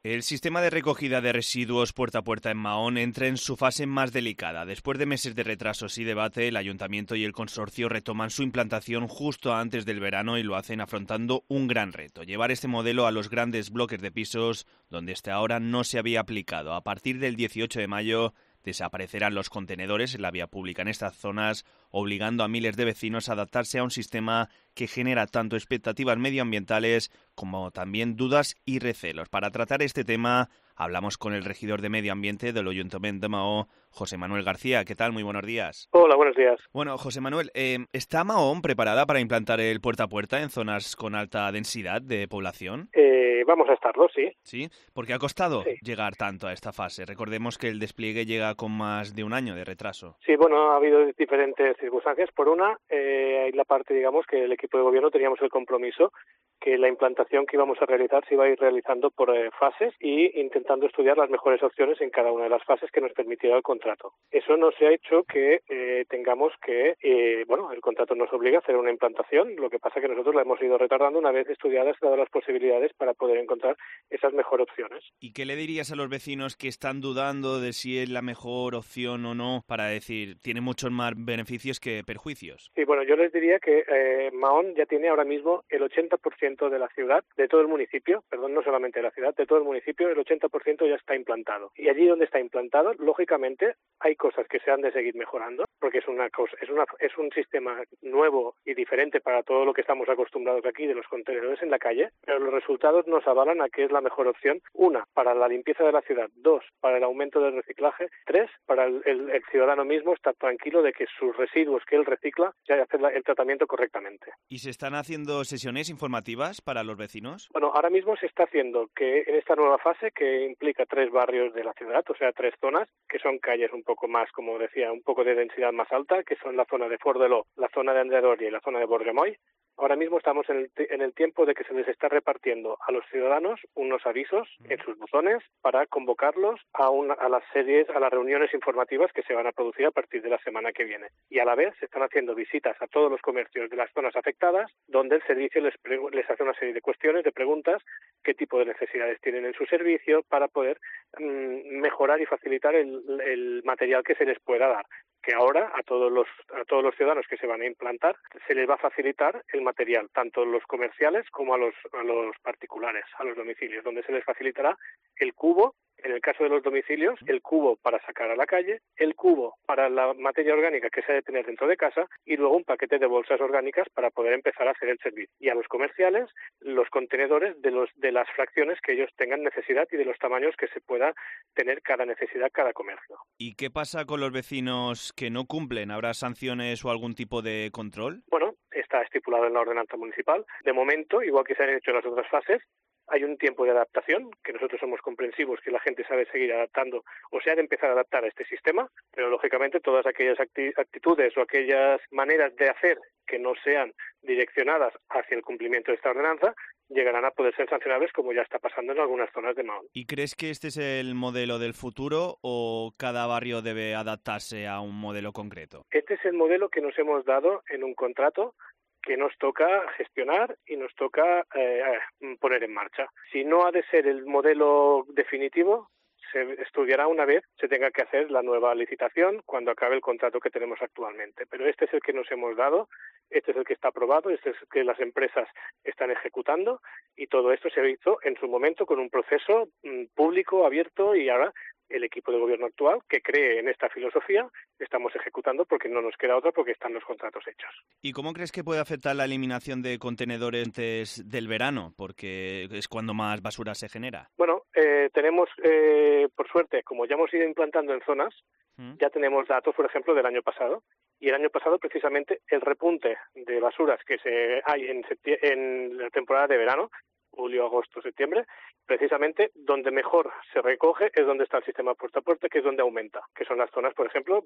El sistema de recogida de residuos puerta a puerta en Mahón entra en su fase más delicada. Después de meses de retrasos y debate, el Ayuntamiento y el consorcio retoman su implantación justo antes del verano y lo hacen afrontando un gran reto: llevar este modelo a los grandes bloques de pisos donde hasta ahora no se había aplicado. A partir del 18 de mayo desaparecerán los contenedores en la vía pública en estas zonas, obligando a miles de vecinos a adaptarse a un sistema que genera tanto expectativas medioambientales como también dudas y recelos. Para tratar este tema hablamos con el regidor de Medio Ambiente del Ayuntamiento de Mahón, José Manuel García. ¿Qué tal? Muy buenos días. Hola, buenos días. Bueno, José Manuel, ¿está Mahón preparada para implantar el puerta a puerta en zonas con alta densidad de población? Vamos a estarlo, sí. ¿Sí? ¿Por qué ha costado llegar tanto a esta fase? Recordemos que el despliegue llega con más de un año de retraso. Sí, bueno, ha habido diferentes circunstancias. Por una, hay la parte, digamos, que el equipo de gobierno teníamos el compromiso que la implantación que íbamos a realizar se iba a ir realizando por fases y intentando estudiar las mejores opciones en cada una de las fases que nos permitiera el contrato. Eso nos ha hecho que tengamos que, el contrato nos obliga a hacer una implantación, lo que pasa que nosotros la hemos ido retardando una vez estudiadas todas las posibilidades para poder encontrar esas mejores opciones. ¿Y qué le dirías a los vecinos que están dudando de si es la mejor opción o no, para decir, tiene muchos más beneficios que perjuicios? Sí, bueno, yo les diría que Mahón ya tiene ahora mismo el 80% de la ciudad, de todo el municipio, perdón, no solamente de la ciudad, de todo el municipio, el 80% ya está implantado. Y allí donde está implantado, lógicamente, hay cosas que se han de seguir mejorando, porque es un sistema nuevo y diferente para todo lo que estamos acostumbrados aquí de los contenedores en la calle, pero los resultados nos avalan a que es la mejor opción: una, para la limpieza de la ciudad; dos, para el aumento del reciclaje; tres, para el ciudadano mismo estar tranquilo de que sus residuos que él recicla ya hace el tratamiento correctamente. ¿Y se están haciendo sesiones informativas para los vecinos? Bueno, ahora mismo se está haciendo que en esta nueva fase, que implica 3 barrios de la ciudad, o sea, 3 zonas, que son calles un poco más, como decía, un poco de densidad más alta, que son la zona de Fort-de-Ló, la zona de Andrador y la zona de Borgemoy. Ahora mismo estamos en el tiempo de que se les está repartiendo a los ciudadanos unos avisos en sus buzones para convocarlos a las reuniones informativas que se van a producir a partir de la semana que viene. Y a la vez se están haciendo visitas a todos los comercios de las zonas afectadas, donde el servicio les hace una serie de cuestiones, de preguntas: qué tipo de necesidades tienen en su servicio, para poder mejorar y facilitar el material que se les pueda dar. Que ahora a todos los ciudadanos que se van a implantar se les va a facilitar el material, tanto los comerciales como a los particulares, a los domicilios, donde se les facilitará el cubo, en el caso de los domicilios, el cubo para sacar a la calle, el cubo para la materia orgánica que se ha de tener dentro de casa, y luego un paquete de bolsas orgánicas para poder empezar a hacer el servicio. Y a los comerciales, los contenedores de las fracciones que ellos tengan necesidad y de los tamaños que se pueda tener cada necesidad, cada comercio. ¿Y qué pasa con los vecinos que no cumplen? ¿Habrá sanciones o algún tipo de control? Bueno, está estipulado en la ordenanza municipal. De momento, igual que se han hecho en las otras fases, hay un tiempo de adaptación, que nosotros somos comprensivos, que la gente sabe seguir adaptando o se ha de empezar a adaptar a este sistema, pero lógicamente todas aquellas actitudes o aquellas maneras de hacer que no sean direccionadas hacia el cumplimiento de esta ordenanza llegarán a poder ser sancionables, como ya está pasando en algunas zonas de Mahón. ¿Y crees que este es el modelo del futuro o cada barrio debe adaptarse a un modelo concreto? Este es el modelo que nos hemos dado en un contrato que nos toca gestionar y nos toca poner en marcha. Si no ha de ser el modelo definitivo, se estudiará una vez se tenga que hacer la nueva licitación cuando acabe el contrato que tenemos actualmente. Pero este es el que nos hemos dado, este es el que está aprobado, este es el que las empresas están ejecutando, y todo esto se hizo en su momento con un proceso público, abierto, y ahora el equipo de gobierno actual, que cree en esta filosofía, estamos ejecutando porque no nos queda otra, porque están los contratos hechos. ¿Y cómo crees que puede afectar la eliminación de contenedores antes del verano? Porque es cuando más basura se genera. Bueno, tenemos, por suerte, como ya hemos ido implantando en zonas, ya tenemos datos, por ejemplo, del año pasado. Y el año pasado, precisamente, el repunte de basuras que hay en la temporada de verano, julio, agosto, septiembre, precisamente donde mejor se recoge es donde está el sistema puerta a puerta, que es donde aumenta, que son las zonas, por ejemplo,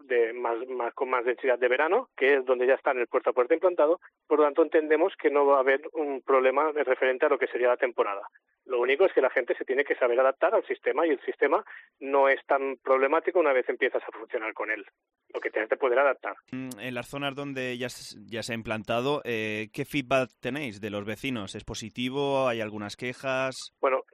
con más densidad de verano, que es donde ya está en el puerta a puerta implantado. Por lo tanto, entendemos que no va a haber un problema referente a lo que sería la temporada. Lo único es que la gente se tiene que saber adaptar al sistema, y el sistema no es tan problemático una vez empiezas a funcionar con él. Lo que tienes que poder adaptar. En las zonas donde ya se ha implantado, ¿qué feedback tenéis de los vecinos? ¿Es positivo? ¿Hay algunas quejas? Bueno,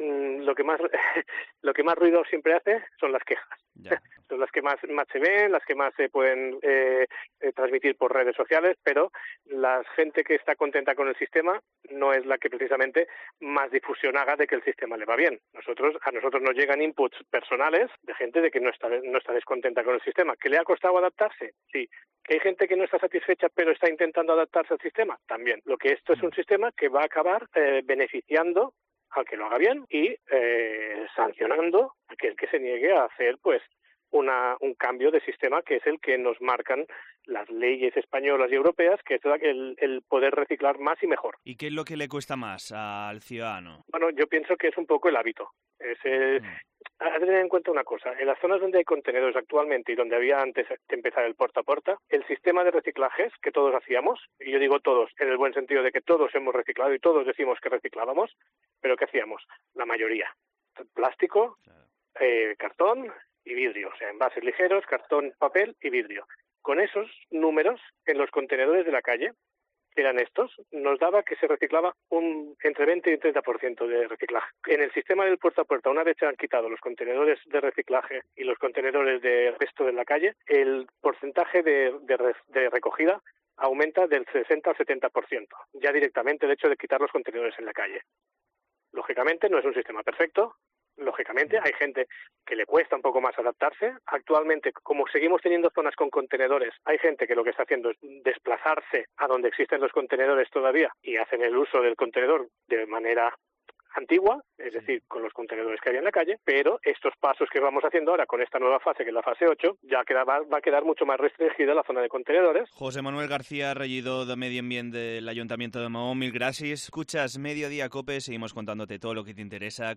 lo que más lo que más ruido siempre hace son las quejas. Ya. Son las que más se ven, las que más se pueden transmitir por redes sociales, pero la gente que está contenta con el sistema no es la que precisamente más difusión haga de que el sistema le va bien. A nosotros nos llegan inputs personales de gente de que no está descontenta con el sistema. ¿Que le ha costado adaptarse? Sí. ¿Que hay gente que no está satisfecha pero está intentando adaptarse al sistema? También. Lo que esto es un sistema que va a acabar beneficiando al que lo haga bien y sancionando a aquel que se niegue a hacer pues un cambio de sistema, que es el que nos marcan las leyes españolas y europeas, que es el poder reciclar más y mejor. ¿Y qué es lo que le cuesta más al ciudadano? Bueno, yo pienso que es un poco el hábito. Hay que tener en cuenta una cosa. En las zonas donde hay contenedores actualmente y donde había antes de empezar el puerta a puerta, el sistema de reciclajes que todos hacíamos, y yo digo todos en el buen sentido de que todos hemos reciclado y todos decimos que reciclábamos, pero ¿qué hacíamos? La mayoría. Plástico, cartón y vidrio. O sea, envases ligeros, cartón, papel y vidrio. Con esos números en los contenedores de la calle, que eran estos, nos daba que se reciclaba entre 20 y 30% de reciclaje. En el sistema del puerta a puerta, una vez se han quitado los contenedores de reciclaje y los contenedores de resto de la calle, el porcentaje de recogida aumenta del 60 al 70%, ya directamente el hecho de quitar los contenedores en la calle. Lógicamente no es un sistema perfecto. Lógicamente, hay gente que le cuesta un poco más adaptarse. Actualmente, como seguimos teniendo zonas con contenedores, hay gente que lo que está haciendo es desplazarse a donde existen los contenedores todavía y hacen el uso del contenedor de manera antigua, es decir, con los contenedores que había en la calle, pero estos pasos que vamos haciendo ahora con esta nueva fase, que es la fase 8, ya va a quedar mucho más restringida la zona de contenedores. José Manuel García, regidor de Medi Ambient del Ayuntamiento de Mahón, mil gràcies. Escuchas Mediodía Cope, seguimos contándote todo lo que te interesa.